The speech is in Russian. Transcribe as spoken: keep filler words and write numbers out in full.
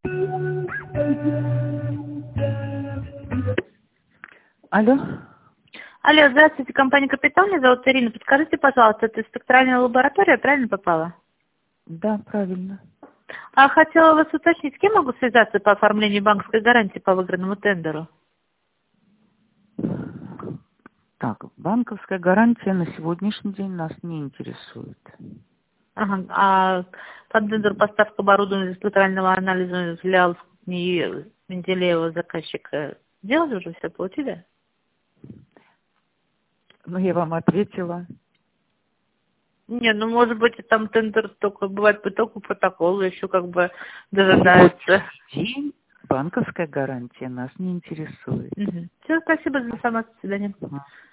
Алло. Алло, здравствуйте, компания «Капитал», меня зовут Ирина. Подскажите, пожалуйста, это спектральная лаборатория, правильно попала? Да, правильно. А хотела вас уточнить, с кем могу связаться по оформлению банковской гарантии по выигранному тендеру? Так, банковская гарантия на сегодняшний день нас не интересует. Ага, а под тендер поставка оборудования для спектрального анализа филиал НИИ Менделеева заказчика сделали уже все, получили? Ну, я вам ответила. Не, ну может быть там тендер только бывает по итогу протокола еще как бы дожидается. День банковская гарантия нас не интересует. Угу. Все, спасибо за информацию. До свидания. Ага.